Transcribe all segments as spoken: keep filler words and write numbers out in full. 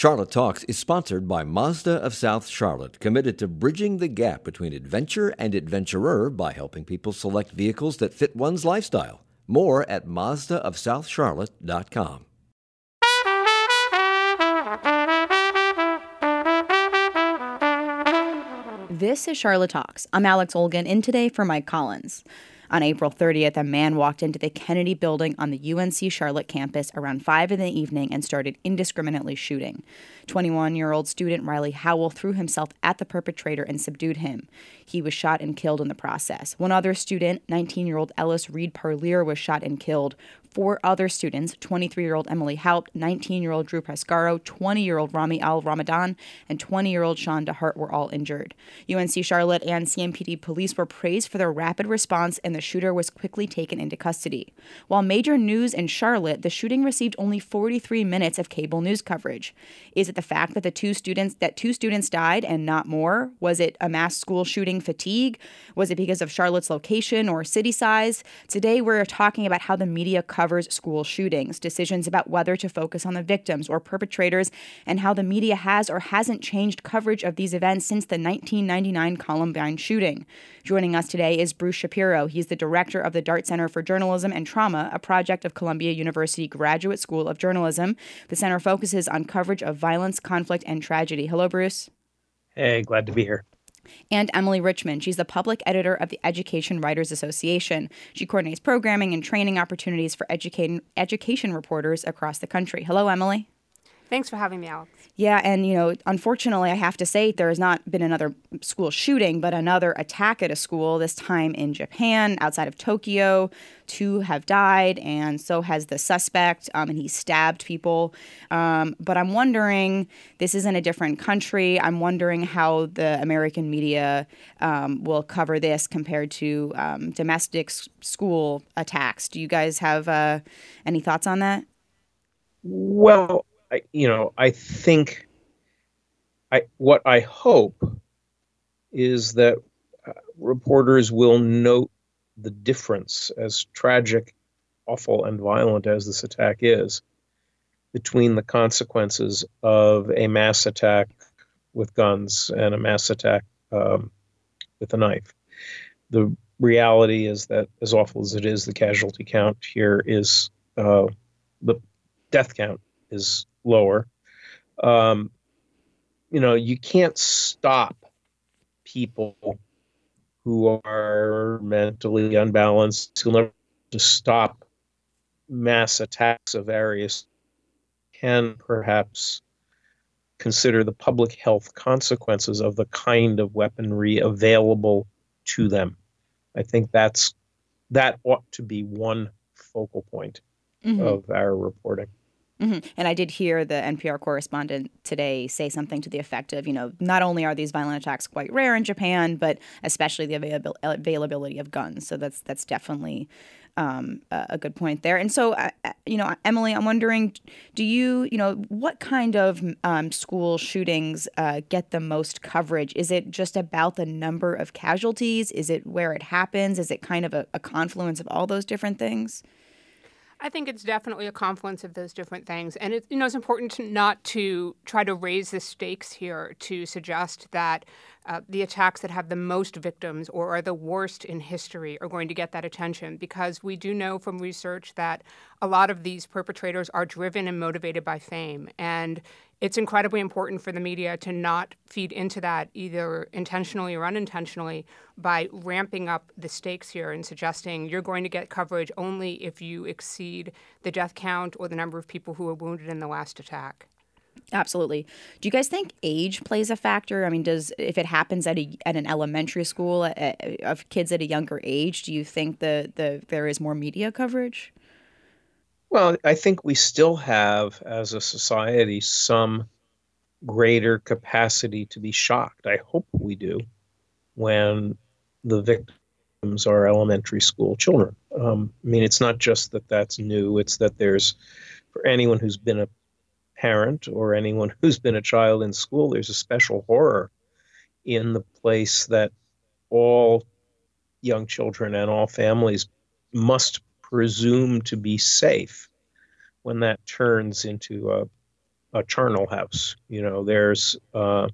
Charlotte Talks is sponsored by Mazda of South Charlotte, committed to bridging the gap between adventure and adventurer by helping people select vehicles that fit one's lifestyle. More at Mazda of South Charlotte dot com. This is Charlotte Talks. I'm Alex Olgin, in today for Mike Collins. On April thirtieth, a man walked into the Kennedy building on the U N C Charlotte campus around five in the evening and started indiscriminately shooting. twenty-one-year-old student Riley Howell threw himself at the perpetrator and subdued him. He was shot and killed in the process. One other student, nineteen-year-old Ellis Reed Parlier, was shot and killed. Four other students, twenty-three-year-old Emily Haupt, nineteen-year-old Drew Pescaro, twenty-year-old Rami Al-Ramadan, and twenty-year-old Sean DeHart were all injured. U N C Charlotte and C M P D police were praised for their rapid response, and the shooter was quickly taken into custody. While major news in Charlotte, the shooting received only forty-three minutes of cable news coverage. Is it the fact that the two students that two students died and not more? Was it a mass school shooting fatigue? Was it because of Charlotte's location or city size? Today, we're talking about how the media covers school shootings, decisions about whether to focus on the victims or perpetrators, and how the media has or hasn't changed coverage of these events since the nineteen ninety-nine Columbine shooting. Joining us today is Bruce Shapiro. He's the director of the Dart Center for Journalism and Trauma, a project of Columbia University Graduate School of Journalism. The center focuses on coverage of violence, conflict, and tragedy. Hello, Bruce. Hey, glad to be here. And Emily Richmond. She's the public editor of the Education Writers Association. She coordinates programming and training opportunities for educating, education reporters across the country. Hello, Emily. Thanks for having me, Alex. Yeah, and, you know, unfortunately, I have to say there has not been another school shooting, but another attack at a school, this time in Japan, outside of Tokyo. Two have died, and so has the suspect, um, and he stabbed people. Um, but I'm wondering, this is in a different country. I'm wondering how the American media um, will cover this compared to um, domestic s- school attacks. Do you guys have uh, any thoughts on that? Well, I, you know, I think I what I hope is that uh, reporters will note the difference, as tragic, awful, and violent as this attack is, between the consequences of a mass attack with guns and a mass attack um, with a knife. The reality is that, as awful as it is, the casualty count here is, uh, the death count is lower. Um, you know, you can't stop people who are mentally unbalanced. You'll never to stop mass attacks of various. Can perhaps consider the public health consequences of the kind of weaponry available to them. I think that's that ought to be one focal point mm-hmm. of our reporting. Mm-hmm. And I did hear the N P R correspondent today say something to the effect of, you know, not only are these violent attacks quite rare in Japan, but especially the avail- availability of guns. So that's that's definitely um, a good point there. And so, uh, you know, Emily, I'm wondering, do you, you know, what kind of um, school shootings uh, get the most coverage? Is it just about the number of casualties? Is it where it happens? Is it kind of a, a confluence of all those different things? I think it's definitely a confluence of those different things. And it, you know, it's important to not to try to raise the stakes here to suggest that uh, the attacks that have the most victims or are the worst in history are going to get that attention, because we do know from research that a lot of these perpetrators are driven and motivated by fame. And it's incredibly important for the media to not feed into that either intentionally or unintentionally by ramping up the stakes here and suggesting you're going to get coverage only if you exceed the death count or the number of people who were wounded in the last attack. Absolutely. Do you guys think age plays a factor? I mean, does if it happens at a at an elementary school uh, of kids at a younger age, do you think the, the there is more media coverage? Well, I think we still have, as a society, some greater capacity to be shocked. I hope we do when the victims are elementary school children. Um, I mean, it's not just that that's new. It's that there's, for anyone who's been a parent or anyone who's been a child in school, there's a special horror in the place that all young children and all families must presume to be safe when that turns into a, a charnel house. You know, there's, uh,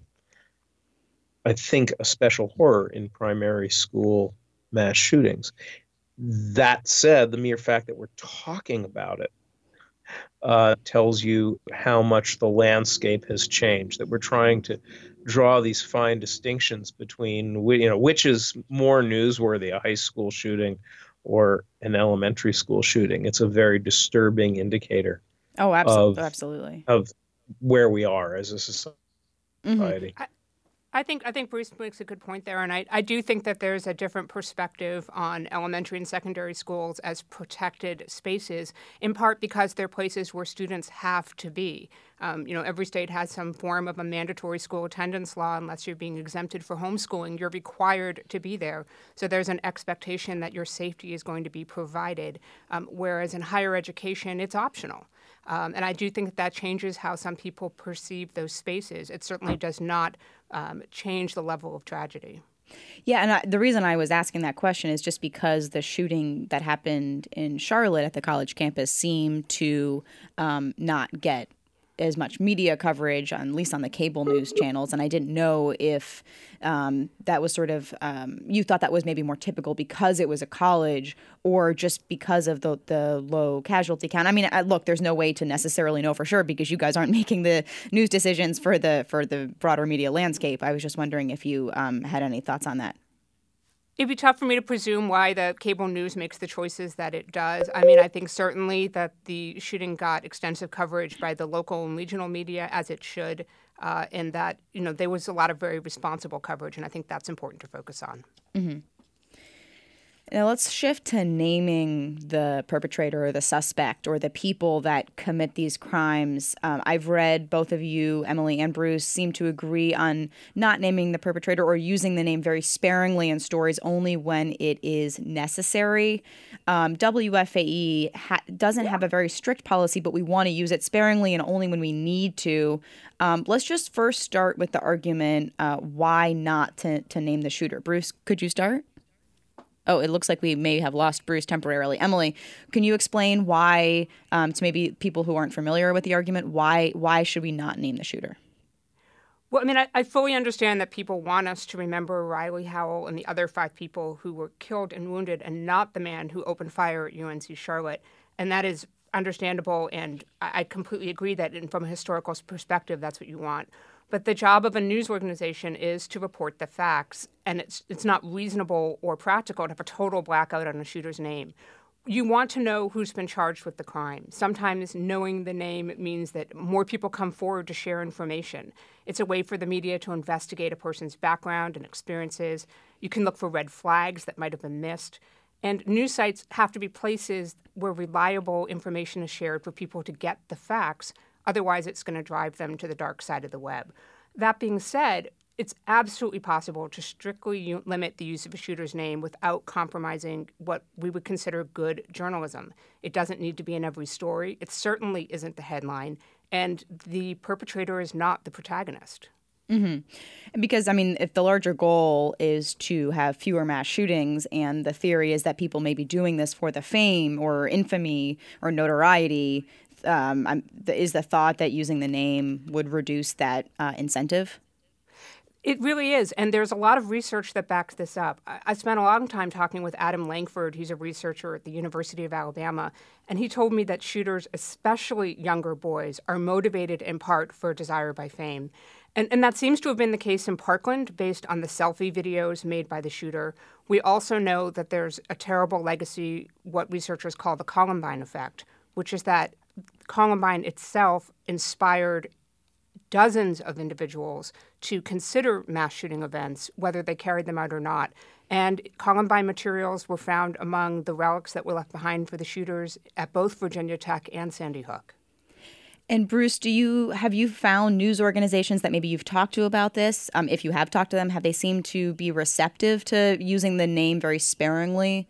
I think, a special horror in primary school mass shootings. That said, the mere fact that we're talking about it uh, tells you how much the landscape has changed, that we're trying to draw these fine distinctions between, you know, which is more newsworthy, a high school shooting or an elementary school shooting. It's a very disturbing indicator. Oh, absolutely. Of, absolutely. of where we are as a society. Mm-hmm. I- I think I think Bruce makes a good point there, and I, I do think that there's a different perspective on elementary and secondary schools as protected spaces, in part because they're places where students have to be. Um, you know, every state has some form of a mandatory school attendance law. Unless you're being exempted for homeschooling, you're required to be there. So there's an expectation that your safety is going to be provided, um, whereas in higher education, it's optional. Um, and I do think that that changes how some people perceive those spaces. It certainly does not um, change the level of tragedy. Yeah, and I, the reason I was asking that question is just because the shooting that happened in Charlotte at the college campus seemed to um, not get as much media coverage, on, at least on the cable news channels. And I didn't know if um, that was sort of, um, you thought that was maybe more typical because it was a college or just because of the, the low casualty count. I mean, I, look, there's no way to necessarily know for sure because you guys aren't making the news decisions for the for the broader media landscape. I was just wondering if you um, had any thoughts on that. It'd be tough for me to presume why the cable news makes the choices that it does. I mean, I think certainly that the shooting got extensive coverage by the local and regional media, as it should, uh, and that, you know, there was a lot of very responsible coverage, and I think that's important to focus on. Mm-hmm. Now let's shift to naming the perpetrator or the suspect or the people that commit these crimes. Um, I've read both of you, Emily and Bruce, seem to agree on not naming the perpetrator or using the name very sparingly in stories only when it is necessary. Um, W F A E ha- doesn't have a very strict policy, but we want to use it sparingly and only when we need to. Um, let's just first start with the argument, uh, why not to, to name the shooter. Bruce, could you start? Oh, it looks like we may have lost Bruce temporarily. Emily, can you explain why, um, to maybe people who aren't familiar with the argument, why why should we not name the shooter? Well, I mean, I, I fully understand that people want us to remember Riley Howell and the other five people who were killed and wounded and not the man who opened fire at U N C Charlotte. And that is understandable, and I, I completely agree that in, from a historical perspective, that's what you want. But the job of a news organization is to report the facts, and it's it's not reasonable or practical to have a total blackout on a shooter's name. You want to know who's been charged with the crime. Sometimes knowing the name means that more people come forward to share information. It's a way for the media to investigate a person's background and experiences. You can look for red flags that might have been missed. And news sites have to be places where reliable information is shared for people to get the facts. Otherwise, it's going to drive them to the dark side of the web. That being said, it's absolutely possible to strictly u- limit the use of a shooter's name without compromising what we would consider good journalism. It doesn't need to be in every story. It certainly isn't the headline. And the perpetrator is not the protagonist. Mm-hmm. Because, I mean, if the larger goal is to have fewer mass shootings and the theory is that people may be doing this for the fame or infamy or notoriety, um, I'm, is the thought that using the name would reduce that uh, incentive? It really is. And there's a lot of research that backs this up. I, I spent a long time talking with Adam Langford. He's a researcher at the University of Alabama. And he told me that shooters, especially younger boys, are motivated in part for a desire by fame. And, and that seems to have been the case in Parkland based on the selfie videos made by the shooter. We also know that there's a terrible legacy, what researchers call the Columbine effect, which is that Columbine itself inspired dozens of individuals to consider mass shooting events, whether they carried them out or not. And Columbine materials were found among the relics that were left behind for the shooters at both Virginia Tech and Sandy Hook. And Bruce, do you have you found news organizations that maybe you've talked to about this? Um, if you have talked to them, have they seemed to be receptive to using the name very sparingly?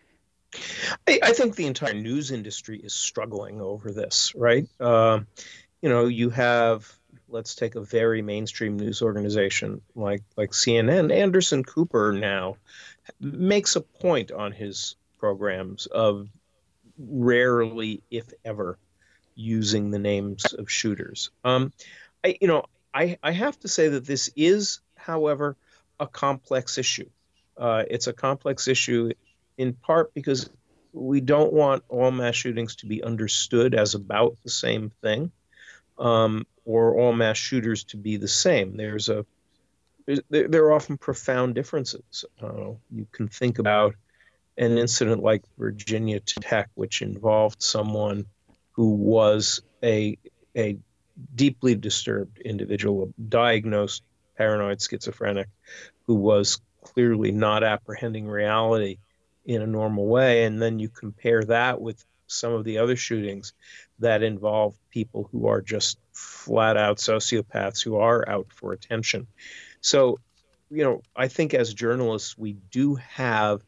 I, I think the entire news industry is struggling over this, right? Uh, you know, you have, let's take a very mainstream news organization like like C N N. Anderson Cooper now makes a point on his programs of rarely, if ever, using the names of shooters. Um, I, you know, I, I have to say that this is, however, a complex issue. Uh, it's a complex issue in part because we don't want all mass shootings to be understood as about the same thing, um, or all mass shooters to be the same. There's a there, there are often profound differences. Uh, you can think about an incident like Virginia Tech, which involved someone who was a a deeply disturbed individual, a diagnosed paranoid schizophrenic, who was clearly not apprehending reality in a normal way. And then you compare that with some of the other shootings that involve people who are just flat out sociopaths who are out for attention. So, you know, I think as journalists, we do have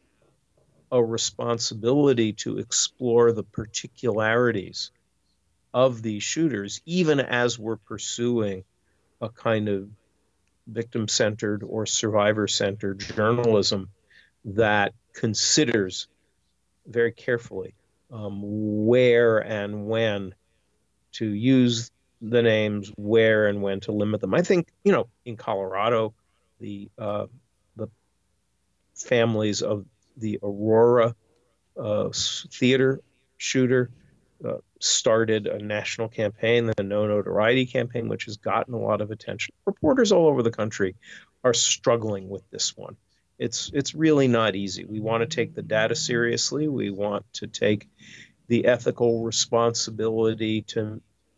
a responsibility to explore the particularities of these shooters, even as we're pursuing a kind of victim-centered or survivor-centered journalism that considers very carefully um, where and when to use the names, where and when to limit them. I think, you know, in Colorado, the uh, the families of the Aurora uh, theater shooter uh, started a national campaign, the No Notoriety campaign, which has gotten a lot of attention. Reporters all over the country are struggling with this one. It's it's really not easy. We want to take the data seriously. We want to take the ethical responsibility to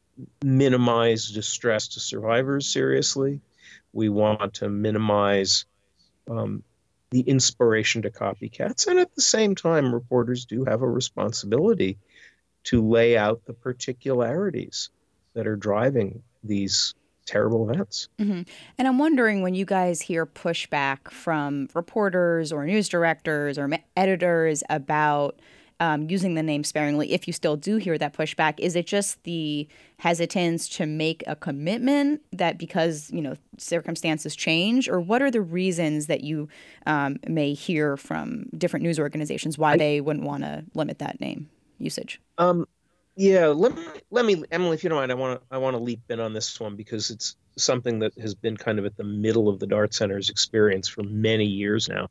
minimize distress to survivors seriously. We want to minimize um, the inspiration to copycats. And at the same time, reporters do have a responsibility to lay out the particularities that are driving these terrible events. Mm-hmm. And I'm wondering, when you guys hear pushback from reporters or news directors or editors about um, using the name sparingly, if you still do hear that pushback, is it just the hesitance to make a commitment that because, you know, circumstances change? Or what are the reasons that you um, may hear from different news organizations why I, they wouldn't want to limit that name usage? Um, yeah, let me, let me, Emily, if you don't mind, I want to, I want to leap in on this one because it's something that has been kind of at the middle of the Dart Center's experience for many years now.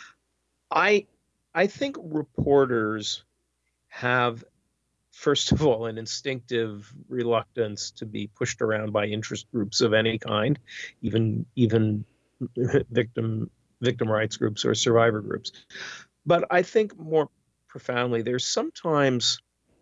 I, I think reporters have, first of all, an instinctive reluctance to be pushed around by interest groups of any kind, even, even victim, victim rights groups or survivor groups. But I think more profoundly, there's sometimes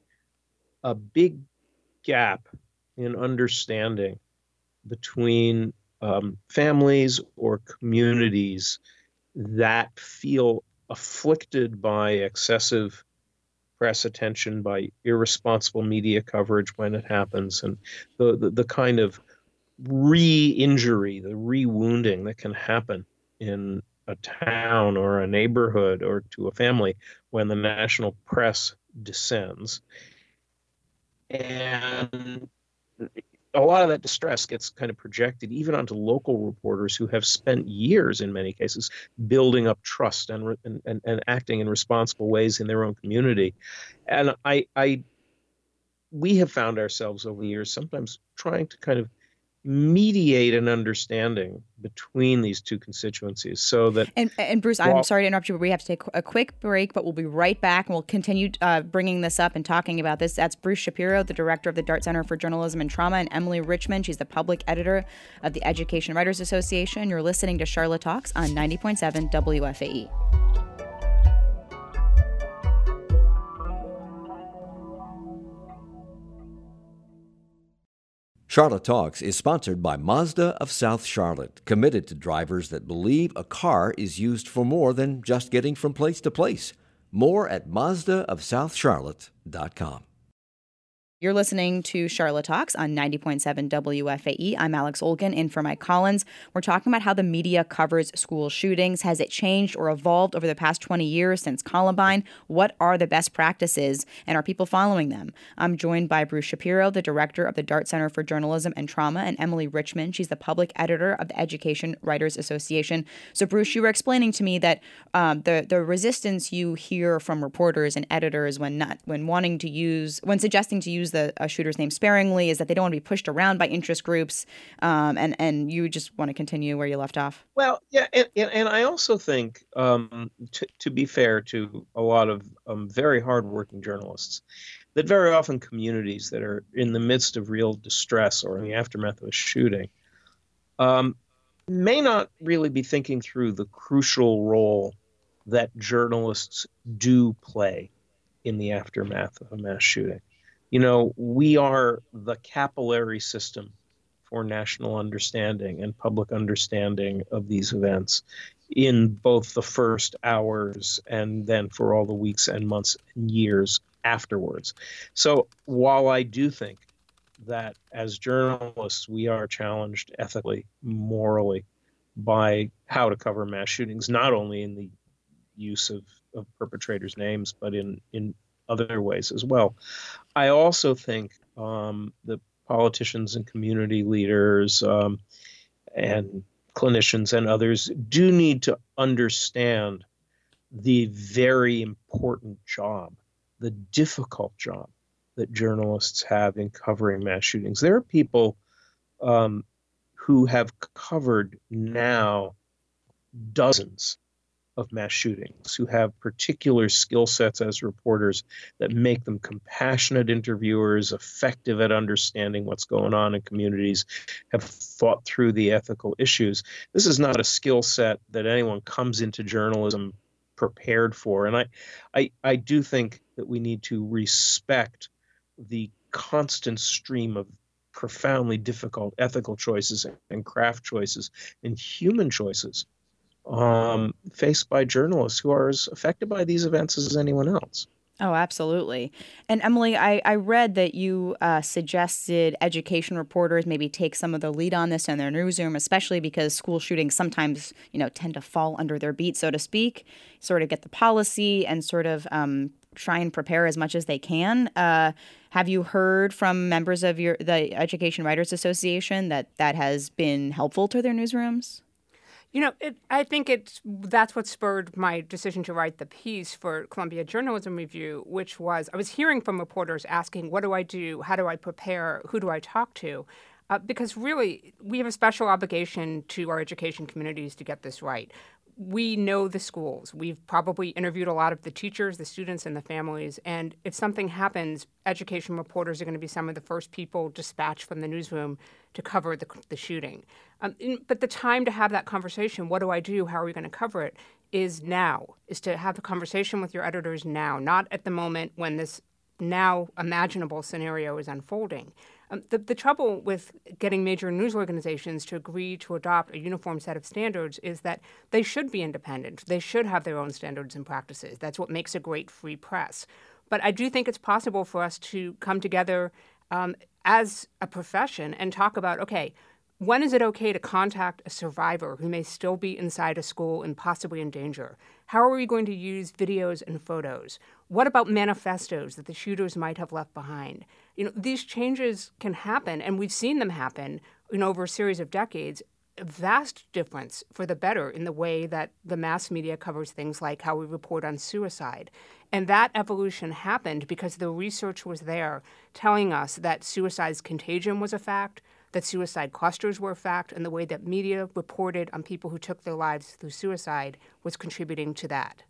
a big gap in understanding between um, families or communities that feel afflicted by excessive press attention, by irresponsible media coverage when it happens, and the, the, the kind of re-injury, the re-wounding that can happen in a town or a neighborhood or to a family when the national press descends. And a lot of that distress gets kind of projected even onto local reporters who have spent years, in many cases, building up trust and and, and acting in responsible ways in their own community. And I, I, we have found ourselves over the years sometimes trying to kind of mediate an understanding between these two constituencies so that and, and Bruce, well, I'm sorry to interrupt you, but we have to take a quick break, but we'll be right back and we'll continue uh, bringing this up and talking about this. That's Bruce Shapiro, the director of the Dart Center for Journalism and Trauma, and Emily Richmond. She's the public editor of the Education Writers Association. You're listening to Charlotte Talks on ninety point seven W F A E. Charlotte Talks is sponsored by Mazda of South Charlotte, committed to drivers that believe a car is used for more than just getting from place to place. More at Mazda of South Charlotte dot com. You're listening to Charlotte Talks on ninety point seven W F A E. I'm Alex Olgin, in for Mike Collins. We're talking about how the media covers school shootings. Has it changed or evolved over the past twenty years since Columbine? What are the best practices, and are people following them? I'm joined by Bruce Shapiro, the director of the Dart Center for Journalism and Trauma, and Emily Richmond. She's the public editor of the Education Writers Association. So, Bruce, you were explaining to me that um, the the resistance you hear from reporters and editors when not when wanting to use when suggesting to use use the uh, shooter's name sparingly, is that they don't want to be pushed around by interest groups. Um, and, and you just want to continue where you left off. Well, yeah, and, and, and I also think, um, to, to be fair to a lot of um, very hardworking journalists, that very often communities that are in the midst of real distress or in the aftermath of a shooting um, may not really be thinking through the crucial role that journalists do play in the aftermath of a mass shooting. You know, we are the capillary system for national understanding and public understanding of these events in both the first hours and then for all the weeks and months and years afterwards. So while I do think that as journalists, we are challenged ethically, morally, by how to cover mass shootings, not only in the use of, of perpetrators' names, but in, in other ways as well. I also think um, that politicians and community leaders um, and clinicians and others do need to understand the very important job, the difficult job that journalists have in covering mass shootings. There are people um, who have covered now dozens of mass shootings, who have particular skill sets as reporters that make them compassionate interviewers, effective at understanding what's going on in communities, have thought through the ethical issues. This is not a skill set that anyone comes into journalism prepared for. And I, I, I do think that we need to respect the constant stream of profoundly difficult ethical choices and craft choices and human choices um, faced by journalists who are as affected by these events as anyone else. Oh, absolutely. And Emily, I, I read that you uh, suggested education reporters maybe take some of the lead on this in their newsroom, especially because school shootings sometimes, you know, tend to fall under their beat, so to speak, sort of get the policy and sort of um, try and prepare as much as they can. Uh, have you heard from members of your the Education Writers Association that that has been helpful to their newsrooms? You know, it, I think it's that's what spurred my decision to write the piece for Columbia Journalism Review, which was I was hearing from reporters asking, what do I do? How do I prepare? Who do I talk to? Uh, because really, we have a special obligation to our education communities to get this right. We know the schools. We've probably interviewed a lot of the teachers, the students, and the families. And if something happens, education reporters are going to be some of the first people dispatched from the newsroom to cover the, the shooting. Um, in, but the time to have that conversation, what do I do, how are we going to cover it, is now, is to have the conversation with your editors now, not at the moment when this now imaginable scenario is unfolding. Um, the, the trouble with getting major news organizations to agree to adopt a uniform set of standards is that they should be independent. They should have their own standards and practices. That's what makes a great free press. But I do think it's possible for us to come together um, as a profession and talk about, okay, when is it okay to contact a survivor who may still be inside a school and possibly in danger? How are we going to use videos and photos? What about manifestos that the shooters might have left behind? You know, these changes can happen, and we've seen them happen, you know, over a series of decades. A vast difference for the better in the way that the mass media covers things like how we report on suicide. And that evolution happened because the research was there telling us that suicide's contagion was a fact, that suicide clusters were a fact, and the way that media reported on people who took their lives through suicide was contributing to that.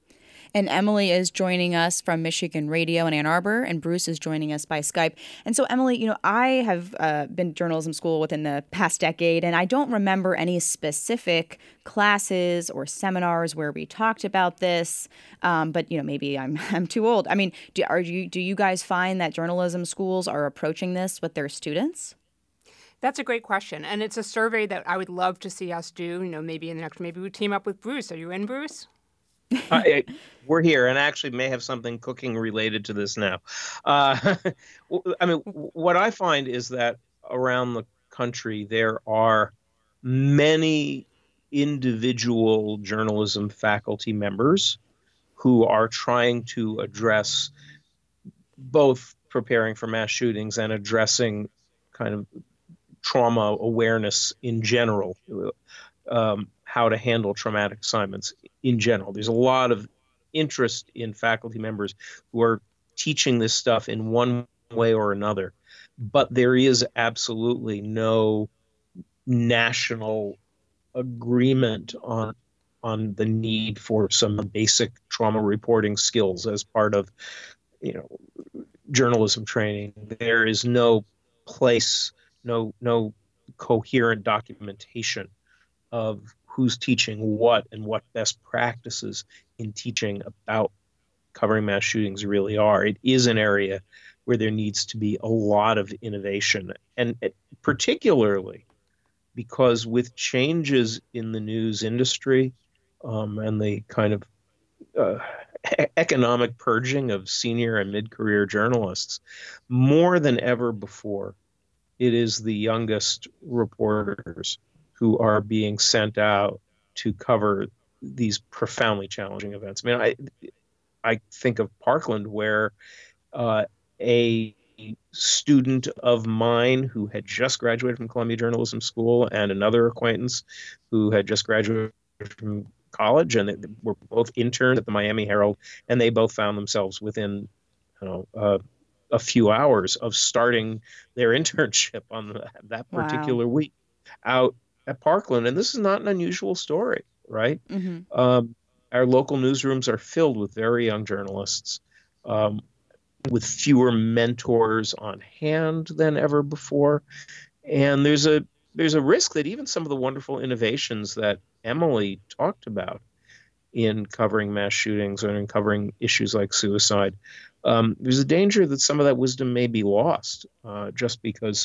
And Emily is joining us from Michigan Radio in Ann Arbor, and Bruce is joining us by Skype. And so, Emily, you know, I have uh, been to journalism school within the past decade, and I don't remember any specific classes or seminars where we talked about this. Um, but, you know, maybe I'm I'm too old. I mean, do, are you do you guys find that journalism schools are approaching this with their students? That's a great question, and it's a survey that I would love to see us do. You know, maybe in the next, maybe we team up with Bruce. Are you in, Bruce? I, we're here, and actually may have something cooking related to this now. Uh, I mean, what I find is that around the country there are many individual journalism faculty members who are trying to address both preparing for mass shootings and addressing kind of trauma awareness in general, um, how to handle traumatic assignments in general. There's a lot of interest in faculty members who are teaching this stuff in one way or another. But there is absolutely no national agreement on on the need for some basic trauma reporting skills as part of, you know, journalism training. There is no place, no no coherent documentation of who's teaching what and what best practices in teaching about covering mass shootings really are. It is an area where there needs to be a lot of innovation, and it, particularly because with changes in the news industry um, and the kind of uh, e- economic purging of senior and mid-career journalists, more than ever before, it is the youngest reporters who are being sent out to cover these profoundly challenging events. I mean, I I think of Parkland, where uh, a student of mine who had just graduated from Columbia Journalism School and another acquaintance who had just graduated from college, and they were both interns at the Miami Herald, and they both found themselves within, you know, uh, a few hours of starting their internship on the, that particular Wow. week out at Parkland. And this is not an unusual story, right? Mm-hmm. Um, our local newsrooms are filled with very young journalists, um, with fewer mentors on hand than ever before. And there's a there's a risk that even some of the wonderful innovations that Emily talked about in covering mass shootings or in covering issues like suicide, um, there's a danger that some of that wisdom may be lost uh, just because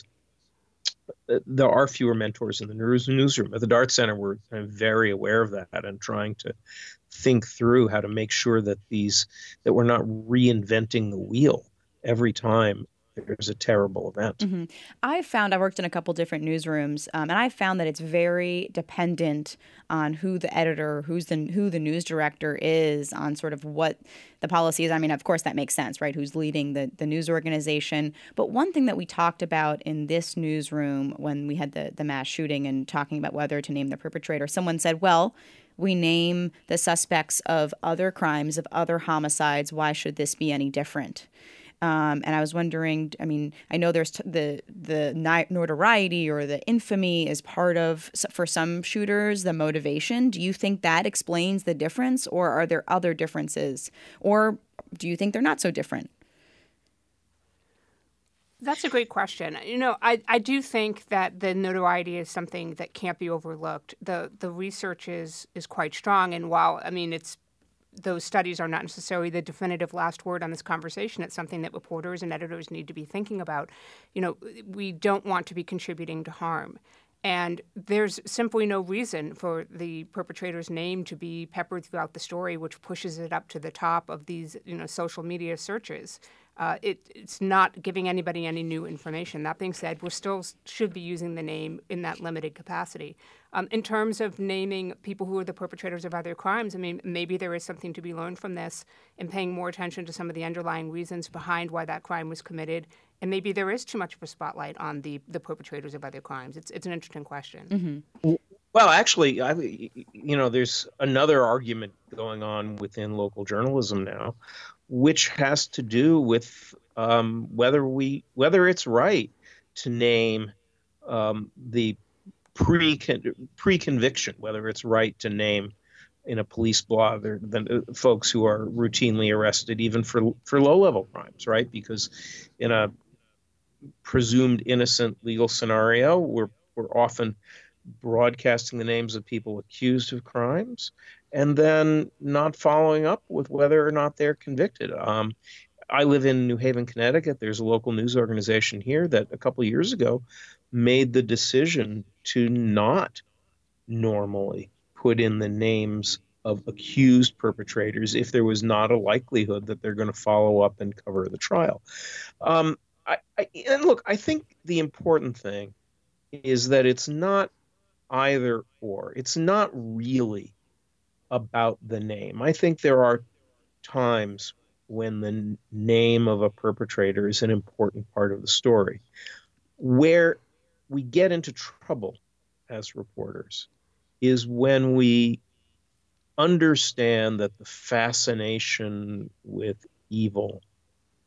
there are fewer mentors in the news newsroom. At the Dart Center, we're kind of very aware of that and trying to think through how to make sure that these that we're not reinventing the wheel every time there's a terrible event. Mm-hmm. I've found, I've worked in a couple different newsrooms, um, and I've found that it's very dependent on who the editor, who's the who the news director is, on sort of what the policy is. I mean, of course, that makes sense, right? Who's leading the, the news organization. But one thing that we talked about in this newsroom when we had the, the mass shooting and talking about whether to name the perpetrator, someone said, well, we name the suspects of other crimes, of other homicides. Why should this be any different? Um, and I was wondering, I mean, I know there's t- the the notoriety or the infamy is part of, for some shooters, the motivation. Do you think that explains the difference, or are there other differences? Or do you think they're not so different? That's a great question. You know, I, I do think that the notoriety is something that can't be overlooked. The the research is is quite strong, and while, I mean, it's those studies are not necessarily the definitive last word on this conversation. It's something that reporters and editors need to be thinking about. You know, we don't want to be contributing to harm. And there's simply no reason for the perpetrator's name to be peppered throughout the story, which pushes it up to the top of these, you know, social media searches. Uh, it, it's not giving anybody any new information. That being said, we still should be using the name in that limited capacity. Um, in terms of naming people who are the perpetrators of other crimes, I mean, maybe there is something to be learned from this and paying more attention to some of the underlying reasons behind why that crime was committed. And maybe there is too much of a spotlight on the, the perpetrators of other crimes. It's it's an interesting question. Mm-hmm. Well, actually, I, you know, there's another argument going on within local journalism now, which has to do with um, whether we whether it's right to name um, the pre pre conviction, whether it's right to name in a police blog the, the folks who are routinely arrested, even for for low level crimes, right? Because in a presumed innocent legal scenario, we're we're often broadcasting the names of people accused of crimes and then not following up with whether or not they're convicted. Um, I live in New Haven, Connecticut. There's a local news organization here that a couple of years ago made the decision to not normally put in the names of accused perpetrators if there was not a likelihood that they're going to follow up and cover the trial. Um, I, I, and look, I think the important thing is that it's not either or. It's not really about the name. I think there are times when the name of a perpetrator is an important part of the story. Where we get into trouble as reporters is when we understand that the fascination with evil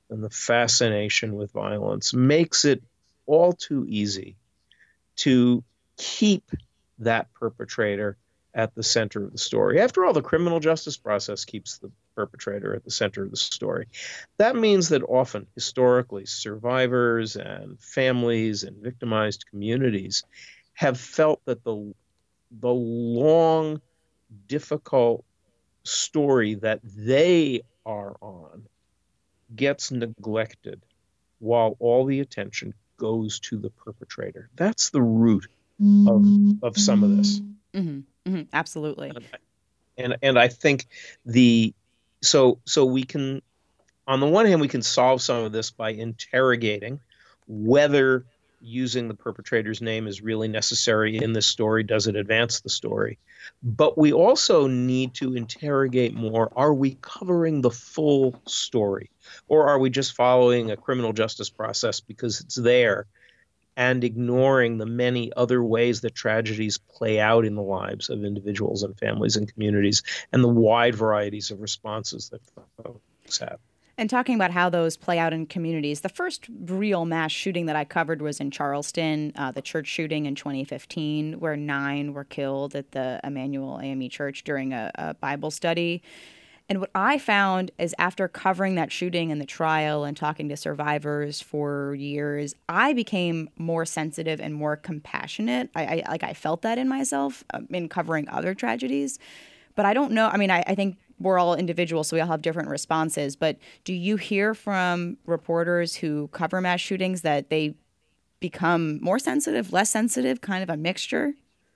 and the fascination with violence makes it all too easy to keep that perpetrator at the center of the story. After all, the criminal justice process keeps the perpetrator at the center of the story. That means that often, historically, survivors and families and victimized communities have felt that the, the long, difficult story that they are on gets neglected while all the attention goes to the perpetrator. That's the root of, of some of this. Mm-hmm. Mm-hmm. Absolutely. And, and and I think the so so we can, on the one hand, we can solve some of this by interrogating whether using the perpetrator's name is really necessary in this story. Does it advance the story? But we also need to interrogate more. Are we covering the full story? Or are we just following a criminal justice process because it's there and ignoring the many other ways that tragedies play out in the lives of individuals and families and communities and the wide varieties of responses that folks have? And talking about how those play out in communities, the first real mass shooting that I covered was in Charleston, uh, the church shooting in twenty fifteen, where nine were killed at the Emmanuel A M E Church during a, a Bible study. And what I found is after covering that shooting and the trial and talking to survivors for years, I became more sensitive and more compassionate. I, I like I felt that in myself um, in covering other tragedies. But I don't know. I mean, I, I think we're all individuals, so we all have different responses. But do you hear from reporters who cover mass shootings that they become more sensitive, less sensitive, kind of a mixture?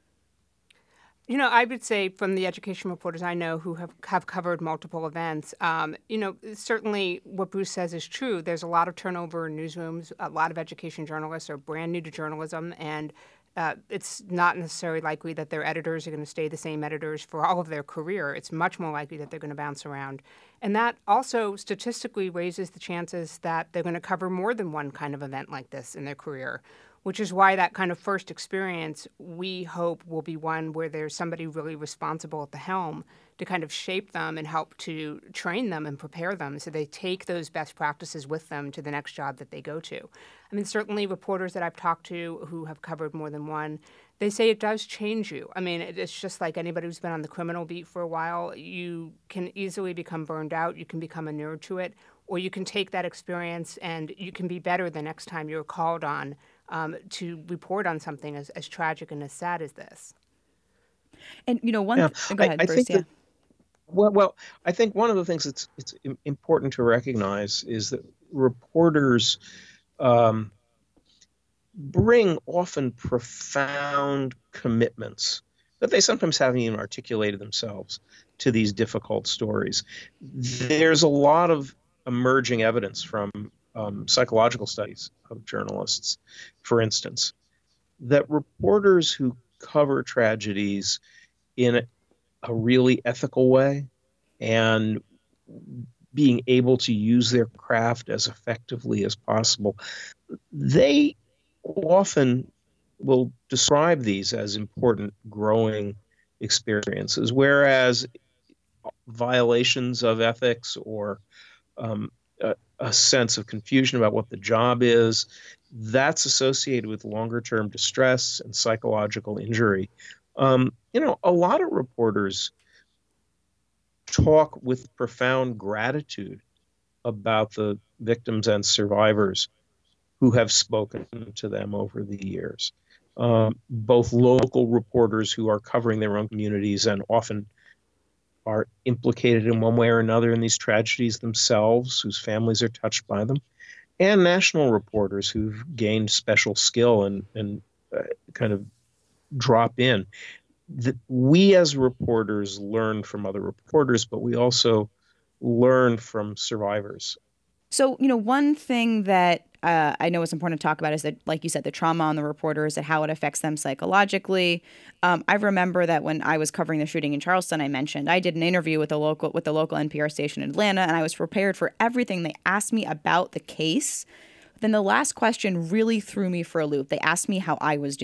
You know, I would say from the education reporters I know who have, have covered multiple events, um, you know, certainly what Bruce says is true. There's a lot of turnover in newsrooms. A lot of education journalists are brand new to journalism, and uh, it's not necessarily likely that their editors are going to stay the same editors for all of their career. It's much more likely that they're going to bounce around. And that also statistically raises the chances that they're going to cover more than one kind of event like this in their career, which is why that kind of first experience, we hope, will be one where there's somebody really responsible at the helm to kind of shape them and help to train them and prepare them so they take those best practices with them to the next job that they go to. I mean, certainly reporters that I've talked to who have covered more than one, they say it does change you. I mean, it's just like anybody who's been on the criminal beat for a while. You can easily become burned out. You can become inured to it, or you can take that experience and you can be better the next time you're called on Um, to report on something as, as tragic and as sad as this. And, you know, one... Yeah, th- go ahead, I, I Bruce, think yeah. that, well, well, I think one of the things that's it's important to recognize is that reporters um, bring often profound commitments that they sometimes haven't even articulated themselves to these difficult stories. There's a lot of emerging evidence from Um, psychological studies of journalists, for instance, that reporters who cover tragedies in a, a really ethical way and being able to use their craft as effectively as possible, they often will describe these as important growing experiences, whereas violations of ethics or um, a, a sense of confusion about what the job is, that's associated with longer-term distress and psychological injury. Um, you know, a lot of reporters talk with profound gratitude about the victims and survivors who have spoken to them over the years. Um, both local reporters who are covering their own communities and often are implicated in one way or another in these tragedies themselves, whose families are touched by them, and national reporters who've gained special skill and, and uh, kind of drop in. That we as reporters learn from other reporters, but we also learn from survivors. So, you know, one thing that uh, I know is important to talk about is that, like you said, the trauma on the reporters and how it affects them psychologically. Um, I remember that when I was covering the shooting in Charleston, I mentioned I did an interview with a local with the local N P R station in Atlanta, and I was prepared for everything. They asked me about the case. Then the last question really threw me for a loop. They asked me how I was doing.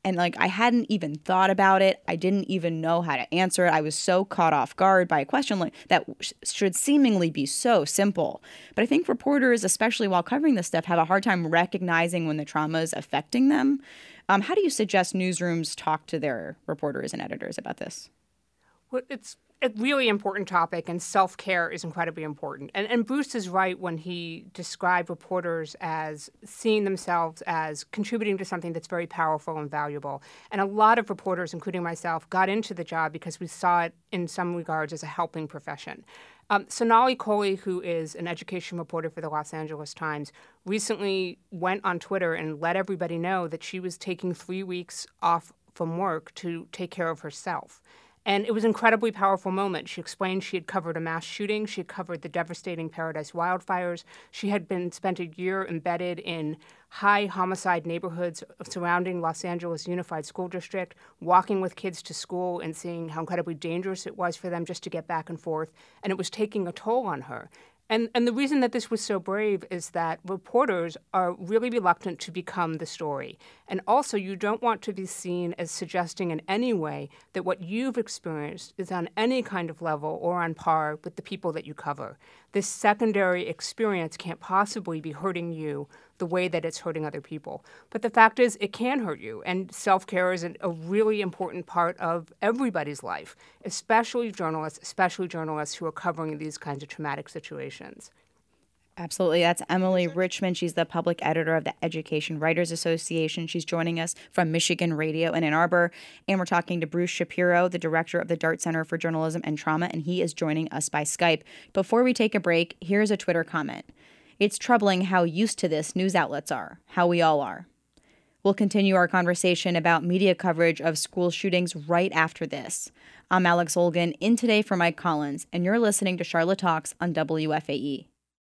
And like, I hadn't even thought about it. I didn't even know how to answer it. I was so caught off guard by a question like that sh- should seemingly be so simple. But I think reporters, especially while covering this stuff, have a hard time recognizing when the trauma is affecting them. Um, how do you suggest newsrooms talk to their reporters and editors about this? Well, it's a really important topic, and self-care is incredibly important. And, and Bruce is right when he described reporters as seeing themselves as contributing to something that's very powerful and valuable. And a lot of reporters, including myself, got into the job because we saw it in some regards as a helping profession. Um, Sonali Kohli, who is an education reporter for the Los Angeles Times, recently went on Twitter and let everybody know that she was taking three weeks off from work to take care of herself. And it was an incredibly powerful moment. She explained she had covered a mass shooting. She had covered the devastating Paradise wildfires. She had been spent a year embedded in high homicide neighborhoods surrounding Los Angeles Unified School District, walking with kids to school and seeing how incredibly dangerous it was for them just to get back and forth. And it was taking a toll on her. And and the reason that this was so brave is that reporters are really reluctant to become the story. And also, you don't want to be seen as suggesting in any way that what you've experienced is on any kind of level or on par with the people that you cover. This secondary experience can't possibly be hurting you the way that it's hurting other people. But the fact is, it can hurt you, and self-care is a really important part of everybody's life, especially journalists, especially journalists who are covering these kinds of traumatic situations. Absolutely. That's Emily Richmond. She's the public editor of the Education Writers Association. She's joining us from Michigan Radio in Ann Arbor. And we're talking to Bruce Shapiro, the director of the Dart Center for Journalism and Trauma, and he is joining us by Skype. Before we take a break, here's a Twitter comment. It's troubling how used to this news outlets are, how we all are. We'll continue our conversation about media coverage of school shootings right after this. I'm Alex Olgin, in today for Mike Collins, and you're listening to Charlotte Talks on W F A E.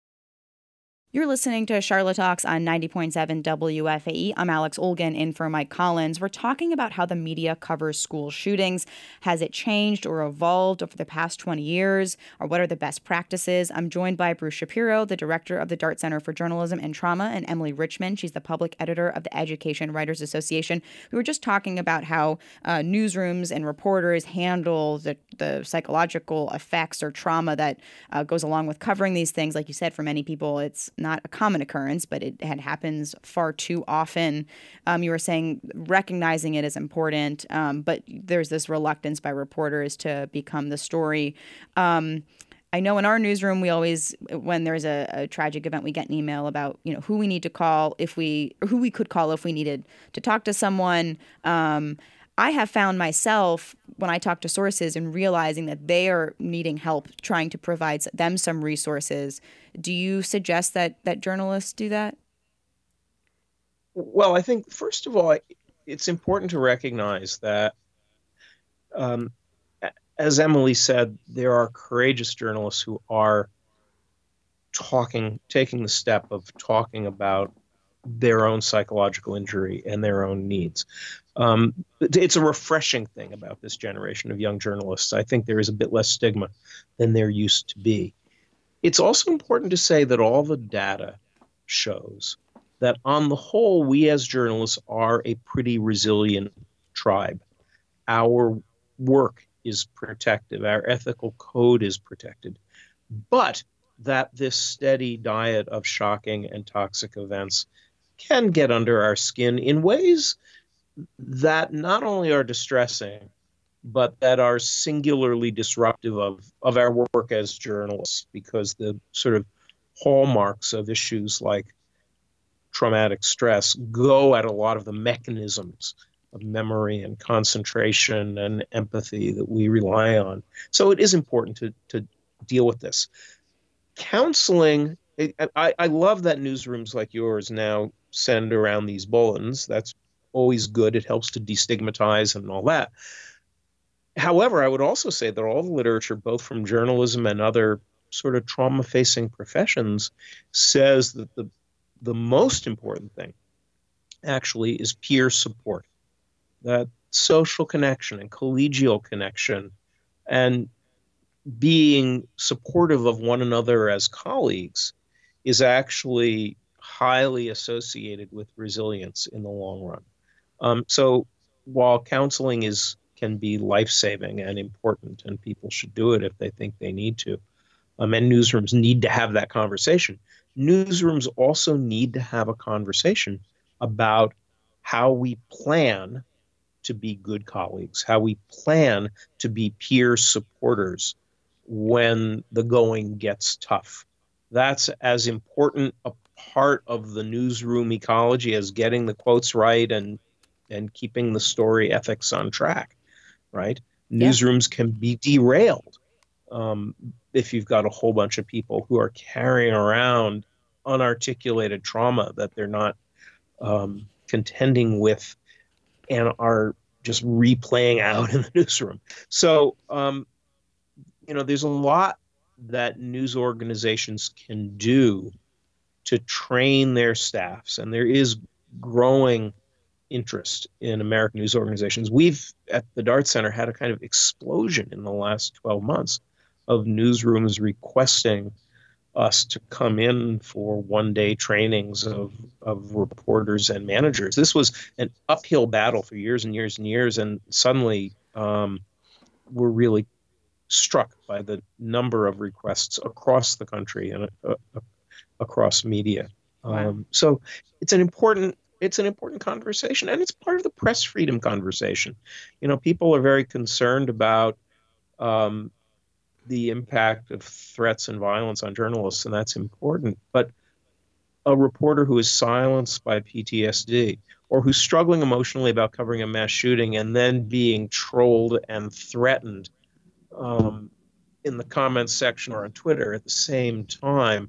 You're listening to Charlotte Talks on ninety point seven W F A E. I'm Alex Olgin, in for Mike Collins. We're talking about how the media covers school shootings. Has it changed or evolved over the past twenty years? Or what are the best practices? I'm joined by Bruce Shapiro, the director of the Dart Center for Journalism and Trauma, and Emily Richmond. She's the public editor of the Education Writers Association. We were just talking about how uh, newsrooms and reporters handle the, the psychological effects or trauma that uh, goes along with covering these things. Like you said, for many people, it's not a common occurrence, but it had happens far too often. Um, you were saying recognizing it is important, um, but there's this reluctance by reporters to become the story. Um, I know in our newsroom, we always, when there's a, a tragic event, we get an email about, you know, who we need to call if we, or who we could call if we needed to talk to someone. Um, I have found myself, when I talk to sources and realizing that they are needing help, trying to provide them some resources. Do you suggest that that journalists do that? Well, I think, first of all, it's important to recognize that, um, as Emily said, there are courageous journalists who are talking, taking the step of talking about their own psychological injury and their own needs. Um, it's a refreshing thing about this generation of young journalists. I think there is a bit less stigma than there used to be. It's also important to say that all the data shows that on the whole, we as journalists are a pretty resilient tribe. Our work is protected. Our ethical code is protected. But that this steady diet of shocking and toxic events can get under our skin in ways that not only are distressing, but that are singularly disruptive of, of our work as journalists, because the sort of hallmarks of issues like traumatic stress go at a lot of the mechanisms of memory and concentration and empathy that we rely on. So it is important to, to deal with this. Counseling, I, I love that newsrooms like yours now send around these bulletins. That's always good. It helps to destigmatize and all that. However, I would also say that all the literature, both from journalism and other sort of trauma-facing professions, says that the the most important thing actually is peer support, that social connection and collegial connection and being supportive of one another as colleagues is actually highly associated with resilience in the long run. Um, so while counseling is can be life-saving and important, and people should do it if they think they need to, um, and newsrooms need to have that conversation, newsrooms also need to have a conversation about how we plan to be good colleagues, how we plan to be peer supporters when the going gets tough. That's as important a part of the newsroom ecology as getting the quotes right and and keeping the story ethics on track, right? Yeah. Newsrooms can be derailed um, if you've got a whole bunch of people who are carrying around unarticulated trauma that they're not um, contending with and are just replaying out in the newsroom. So, um, you know, there's a lot that news organizations can do to train their staffs, and there is growing interest in American news organizations. We've, at the Dart Center, had a kind of explosion in the last twelve months of newsrooms requesting us to come in for one-day trainings of, of reporters and managers. This was an uphill battle for years and years and years, and suddenly um, we're really struck by the number of requests across the country and uh, uh, across media. Wow. Um, so it's an important it's an important conversation, and it's part of the press freedom conversation. You know, people are very concerned about um, the impact of threats and violence on journalists, and that's important. But a reporter who is silenced by P T S D or who's struggling emotionally about covering a mass shooting and then being trolled and threatened um, in the comments section or on Twitter at the same time,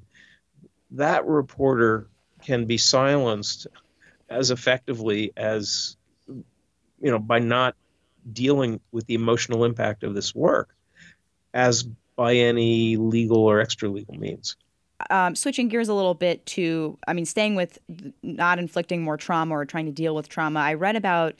that reporter can be silenced as effectively as, you know, by not dealing with the emotional impact of this work as by any legal or extra legal means. Um, switching gears a little bit to, I mean, staying with not inflicting more trauma or trying to deal with trauma, I read about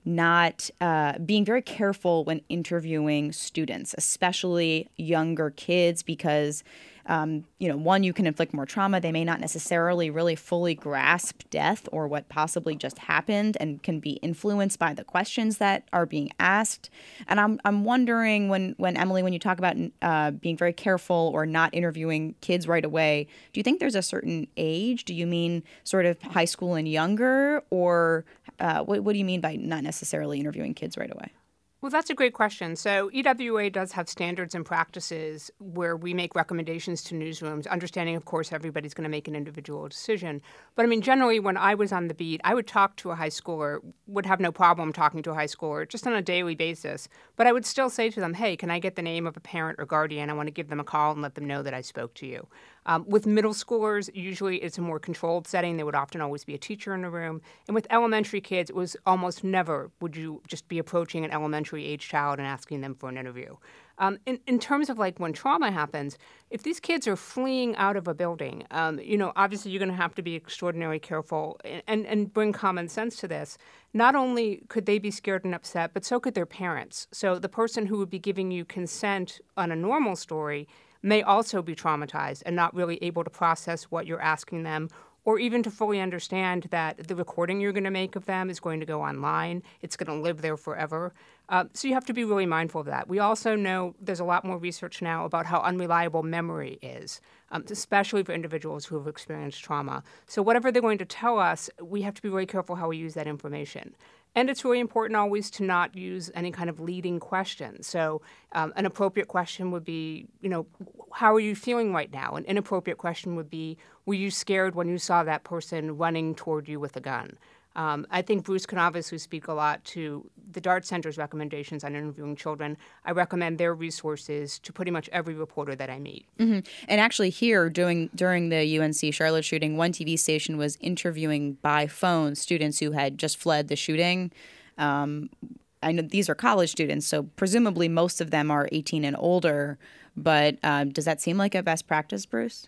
not uh, being very careful when interviewing students, especially younger kids, because, um, you know, one, you can inflict more trauma. They may not necessarily really fully grasp death or what possibly just happened and can be influenced by the questions that are being asked. And I'm I'm wondering when, when Emily, when you talk about uh, being very careful or not interviewing kids right away, do you think there's a certain age? Do you mean sort of high school and younger, or uh, what, what do you mean by not necessarily interviewing kids right away? Well, that's a great question. So E W A does have standards and practices where we make recommendations to newsrooms, understanding, of course, everybody's going to make an individual decision. But I mean, generally, when I was on the beat, I would talk to a high schooler, would have no problem talking to a high schooler just on a daily basis. But I would still say to them, hey, can I get the name of a parent or guardian? I want to give them a call and let them know that I spoke to you. Um, with middle schoolers, usually it's a more controlled setting. There would often always be a teacher in the room. And with elementary kids, it was almost never would you just be approaching an elementary age child and asking them for an interview. Um, in, in terms of like when trauma happens, if these kids are fleeing out of a building, um, you know, obviously you're going to have to be extraordinarily careful and, and bring common sense to this. Not only could they be scared and upset, but so could their parents. So the person who would be giving you consent on a normal story may also be traumatized and not really able to process what you're asking them, or even to fully understand that the recording you're going to make of them is going to go online. It's going to live there forever. Uh, so you have to be really mindful of that. We also know there's a lot more research now about how unreliable memory is, um, especially for individuals who have experienced trauma. So whatever they're going to tell us, we have to be very careful how we use that information. And it's really important always to not use any kind of leading question. So um, an appropriate question would be, you know, how are you feeling right now? An inappropriate question would be, were you scared when you saw that person running toward you with a gun? Um, I think Bruce can obviously speak a lot to the Dart Center's recommendations on interviewing children. I recommend their resources to pretty much every reporter that I meet. Mm-hmm. And actually here, during, during the U N C Charlotte shooting, one T V station was interviewing by phone students who had just fled the shooting. Um, I know these are college students, so presumably most of them are eighteen and older. But um, does that seem like a best practice, Bruce?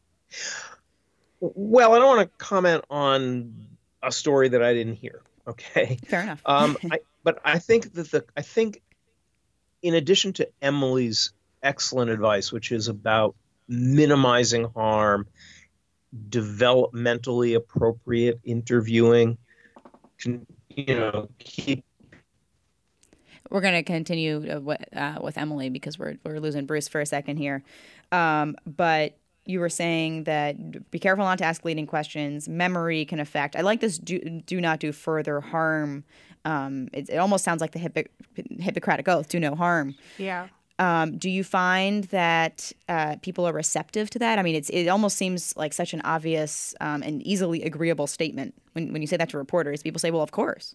Well, I don't want to comment on a story that I didn't hear. Okay. Fair enough. um, I, but I think that the, I think in addition to Emily's excellent advice, which is about minimizing harm, developmentally appropriate interviewing, can, you know, keeping We're going to continue uh, with, uh, with Emily because we're we're losing Bruce for a second here. Um, but you were saying that be careful not to ask leading questions. Memory can affect. I like this do, do not do further harm. Um, it, it almost sounds like the Hippo, Hippocratic Oath, do no harm. Yeah. Um, do you find that uh, people are receptive to that? I mean, it's it almost seems like such an obvious um, and easily agreeable statement when, when you say that to reporters. People say, well, of course.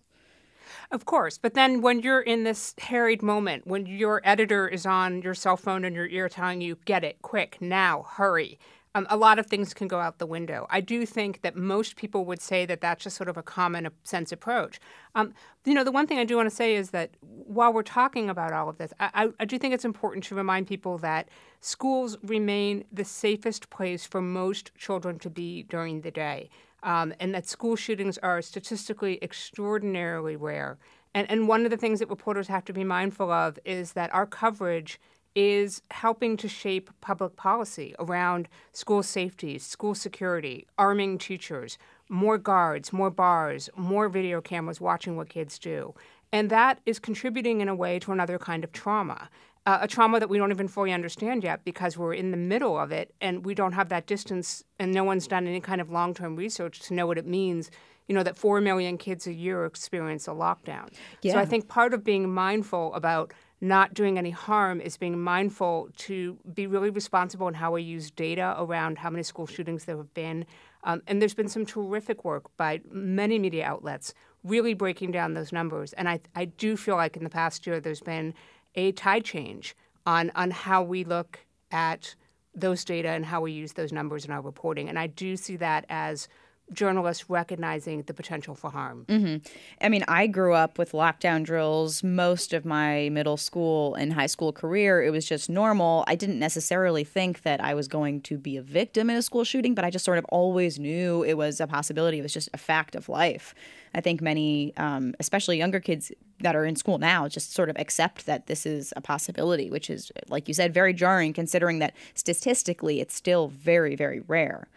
Of course. But then when you're in this harried moment, when your editor is on your cell phone in your ear telling you, get it, quick, now, hurry, um, a lot of things can go out the window. I do think that most people would say that that's just sort of a common sense approach. Um, you know, the one thing I do want to say is that while we're talking about all of this, I, I, I do think it's important to remind people that schools remain the safest place for most children to be during the day. Um, and that school shootings are statistically extraordinarily rare. And, and one of the things that reporters have to be mindful of is that our coverage is helping to shape public policy around school safety, school security, arming teachers, more guards, more bars, more video cameras watching what kids do. And that is contributing in a way to another kind of trauma. Uh, a trauma that we don't even fully understand yet because we're in the middle of it and we don't have that distance and no one's done any kind of long-term research to know what it means, you know, that four million kids a year experience a lockdown. Yeah. So I think part of being mindful about not doing any harm is being mindful to be really responsible in how we use data around how many school shootings there have been. Um, and there's been some terrific work by many media outlets really breaking down those numbers. And I, I do feel like in the past year there's been a tide change on, on how we look at those data and how we use those numbers in our reporting. And I do see that as journalists recognizing the potential for harm. Mm-hmm. I mean, I grew up with lockdown drills most of my middle school and high school career. It was just normal. I didn't necessarily think that I was going to be a victim in a school shooting, but I just sort of always knew it was a possibility. It was just a fact of life. I think many, um, especially younger kids that are in school now, just sort of accept that this is a possibility, which is, like you said, very jarring considering that statistically it's still very, very rare.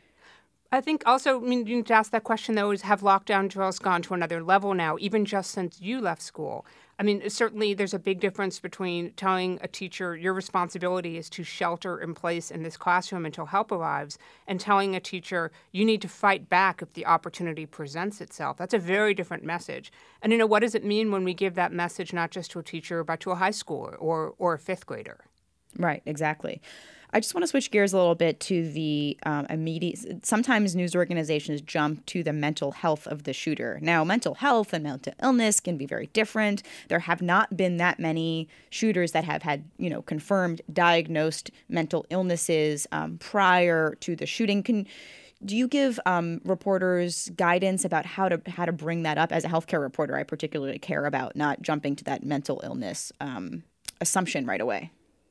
I think also, I mean, you need to ask that question, though, is have lockdown drills gone to another level now, even just since you left school? I mean, certainly there's a big difference between telling a teacher your responsibility is to shelter in place in this classroom until help arrives and telling a teacher you need to fight back if the opportunity presents itself. That's a very different message. And, you know, what does it mean when we give that message not just to a teacher but to a high schooler or, or a fifth grader? Right, exactly. I just want to switch gears a little bit to the um, immediate. Sometimes news organizations jump to the mental health of the shooter. Now, mental health and mental illness can be very different. There have not been that many shooters that have had, you know, confirmed diagnosed mental illnesses um, prior to the shooting. Can do you give um, reporters guidance about how to how to bring that up? As a healthcare reporter, I particularly care about not jumping to that mental illness um, assumption right away.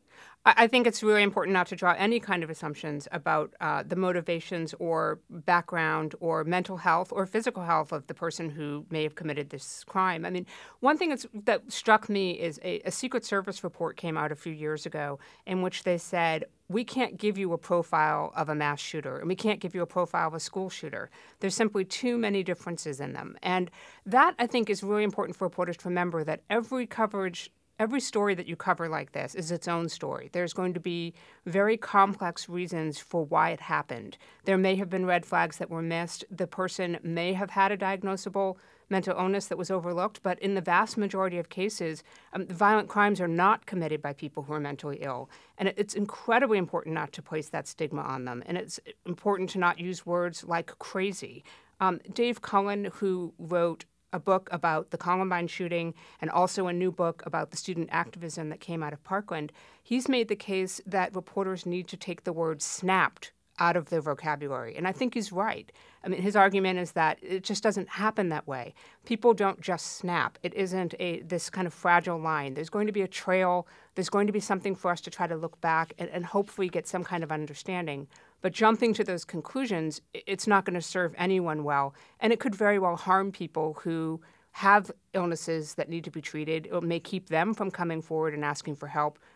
I think it's really important not to draw any kind of assumptions about uh, the motivations or background or mental health or physical health of the person who may have committed this crime. I mean, one thing that's, that struck me is a, a Secret Service report came out a few years ago in which they said, we can't give you a profile of a mass shooter and we can't give you a profile of a school shooter. There's simply too many differences in them. And that, I think, is really important for reporters to remember, that every coverage Every story that you cover like this is its own story. There's going to be very complex reasons for why it happened. There may have been red flags that were missed. The person may have had a diagnosable mental illness that was overlooked, but in the vast majority of cases, um, violent crimes are not committed by people who are mentally ill. And it, it's incredibly important not to place that stigma on them. And it's important to not use words like crazy. Um, Dave Cullen, who wrote a book about the Columbine shooting and also a new book about the student activism that came out of Parkland, he's made the case that reporters need to take the word snapped out of their vocabulary. And I think he's right. I mean, his argument is that it just doesn't happen that way. People don't just snap. It isn't a this kind of fragile line. There's going to be a trail. There's going to be something for us to try to look back and, and hopefully get some kind of understanding. But jumping to those conclusions, it's not going to serve anyone well. And it could very well harm people who have illnesses that need to be treated. It may keep them from coming forward and asking for help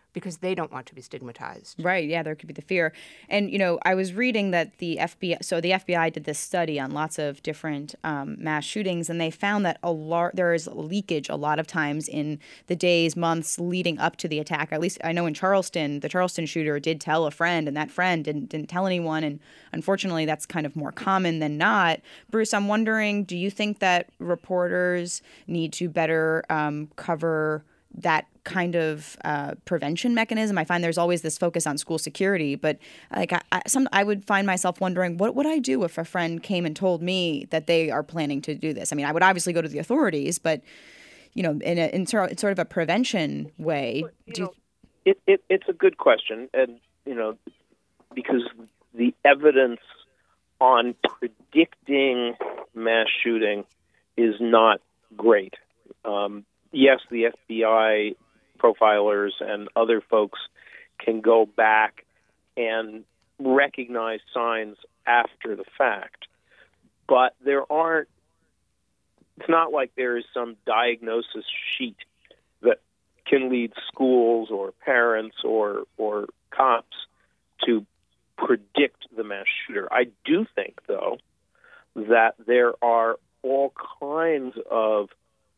because they don't want to be stigmatized. Right. Yeah, there could be the fear. And, you know, I was reading that the F B I, so the F B I did this study on lots of different um, mass shootings, and they found that a lar- there is leakage a lot of times in the days, months leading up to the attack. At least I know in Charleston, the Charleston shooter did tell a friend, and that friend didn't, didn't tell anyone. And unfortunately, that's kind of more common than not. Bruce, I'm wondering, do you think that reporters need to better um, cover that kind of uh, prevention mechanism? I find there's always this focus on school security, but like I, I, some, I would find myself wondering, what would I do if a friend came and told me that they are planning to do this? I mean, I would obviously go to the authorities, but you know, in, a, in sort of a prevention way. You do know, you... it, it, it's a good question, and you know, because the evidence on predicting mass shooting is not great. Um, Yes, the F B I profilers and other folks can go back and recognize signs after the fact, but there aren't, it's not like there is some diagnosis sheet that can lead schools or parents or, or cops to predict the mass shooter. I do think, though, that there are all kinds of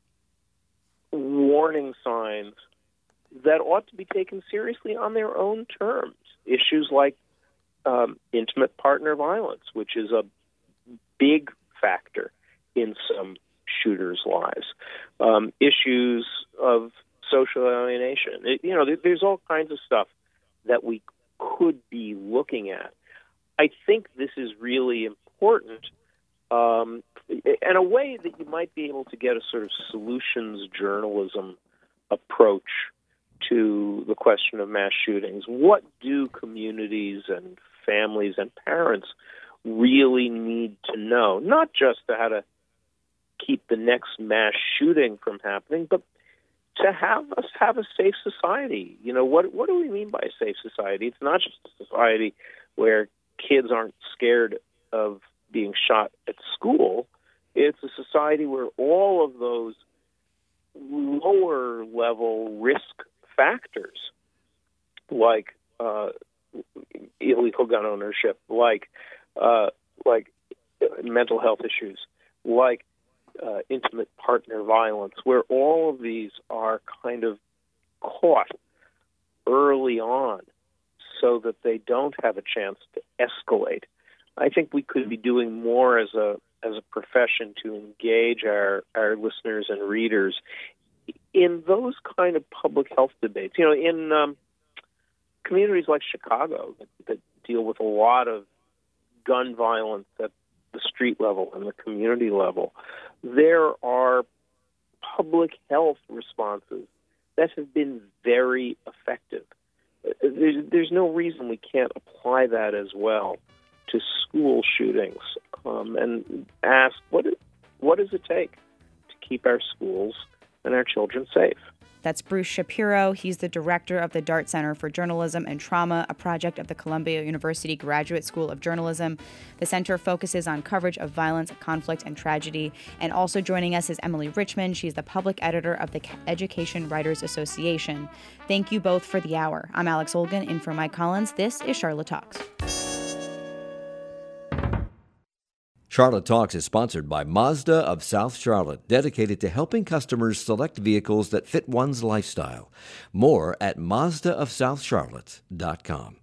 warning signs that ought to be taken seriously on their own terms. Issues like um, intimate partner violence, which is a big factor in some shooters' lives. Um, issues of social alienation. It, you know, there, there's all kinds of stuff that we could be looking at. I think this is really important. Um, in a way that you might be able to get a sort of solutions journalism approach to the question of mass shootings. What do communities and families and parents really need to know? Not just to how to keep the next mass shooting from happening, but to have us have a safe society. You know, what what do we mean by a safe society? It's not just a society where kids aren't scared of being shot at school. It's a society where all of those lower level risk factors, like uh, illegal gun ownership, like uh, like mental health issues, like uh, intimate partner violence, where all of these are kind of caught early on so that they don't have a chance to escalate. I think we could be doing more as a as a profession to engage our, our listeners and readers in those kind of public health debates. You know, in um, communities like Chicago that, that deal with a lot of gun violence at the street level and the community level, there are public health responses that have been very effective. There's, there's no reason we can't apply that as well to school shootings, um, and ask, what, what does it take to keep our schools and our children safe? That's Bruce Shapiro. He's the director of the Dart Center for Journalism and Trauma, a project of the Columbia University Graduate School of Journalism. The center focuses on coverage of violence, conflict, and tragedy. And also joining us is Emily Richmond. She's the public editor of the Education Writers Association. Thank you both for the hour. I'm Alex Olgin, in for Mike Collins. This is Charlotte Talks. Charlotte Talks is sponsored by Mazda of South Charlotte, dedicated to helping customers select vehicles that fit one's lifestyle. More at Mazda of South Charlotte dot com.